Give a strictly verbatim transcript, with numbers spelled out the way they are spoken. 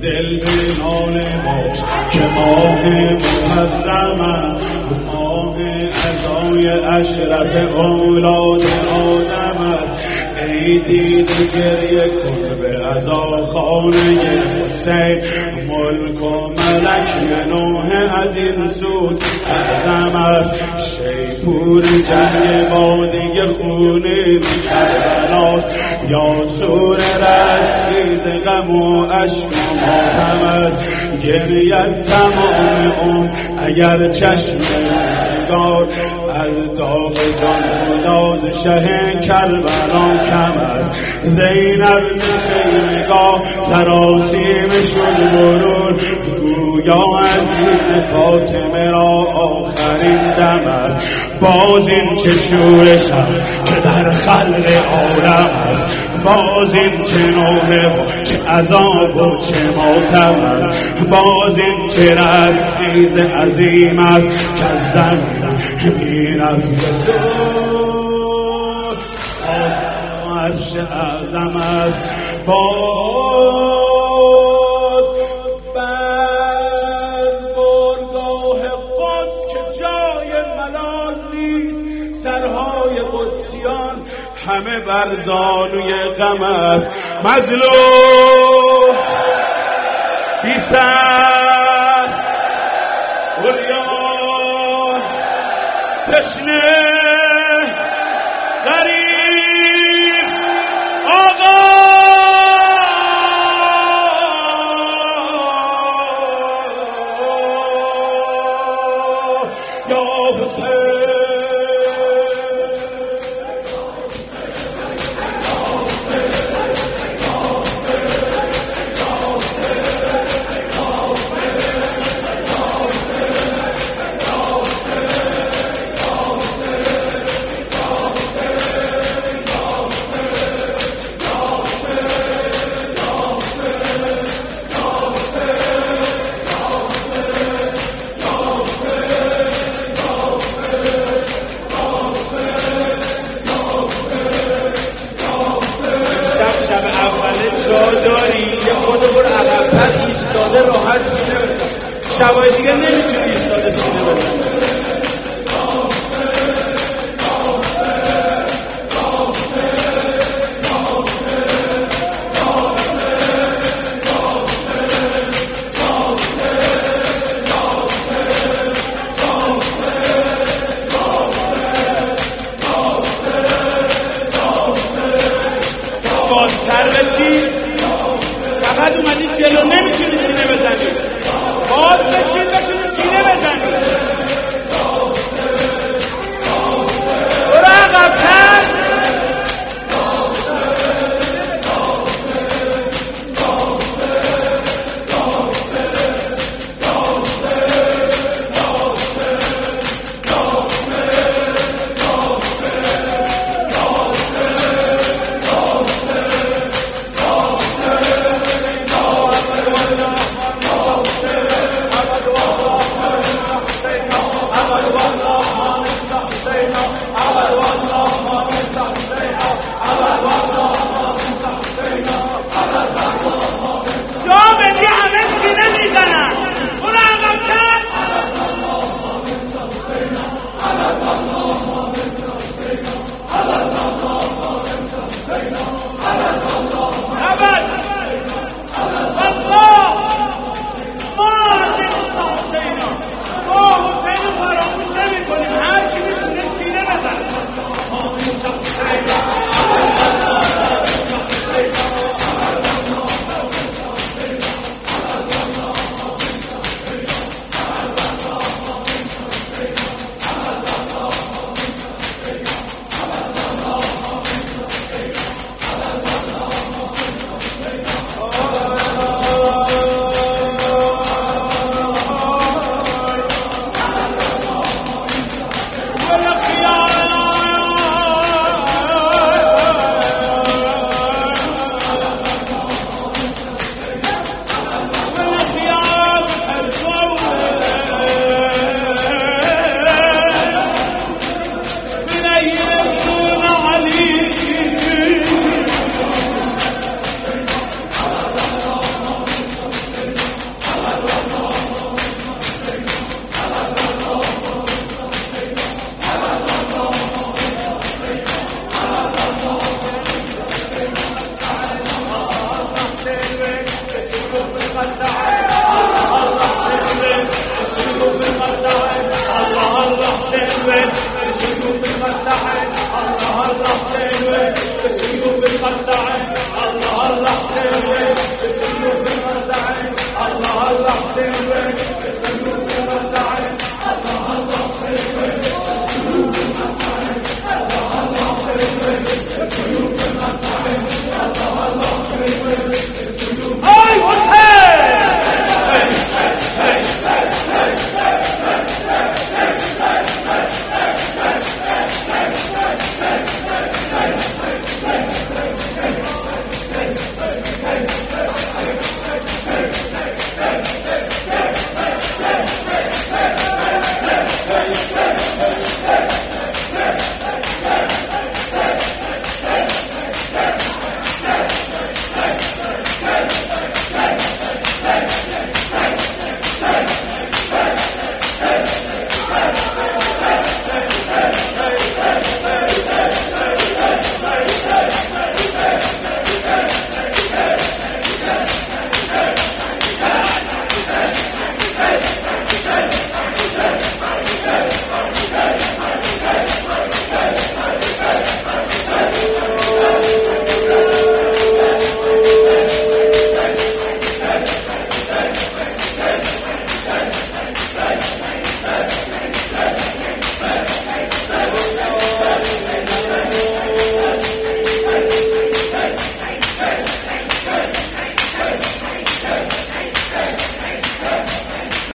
دل بینانه باش که ماه محرم است، ماه عزای اشرف اولاد آدم است. ای دیده گریه کن به عزا خانه حسین، ملک و ملک نوح از این سود اعظم است. شیپور جنگ بادی خونین کربلاست، یا سور رسخیز غم و عشق و ماتم است. گریت تمام اون اگر چشم روزگار از داغ جان گداز شه کربلا کم است. زینب خیمگاه سراسیم شد برون، گویا عزیز فاطمه را آخرین دم است. باز این چه شورش است که در خلق عالم است، باز این چه نوحه و چه عذاب و چه ماتم است. باز این چه رستخیز عظیم است که از زمین بی‌نفس آسمان عرش اعظم است. باز بر بارگاه قدس که جای ملال نیست، سرهای قدسیان همه بر زانوی غم است. مظلوم بی سر عریان تشنه غریب آقا یا حسین. داری یه خود برو عقب‌تر ایستاده راحت سینه بزن، شبای دیگه نمیتونی ایستاده سینه بزن. باز سر بشی، فقط اومدی جلو نمیتونی سینه بزنی. باز بشی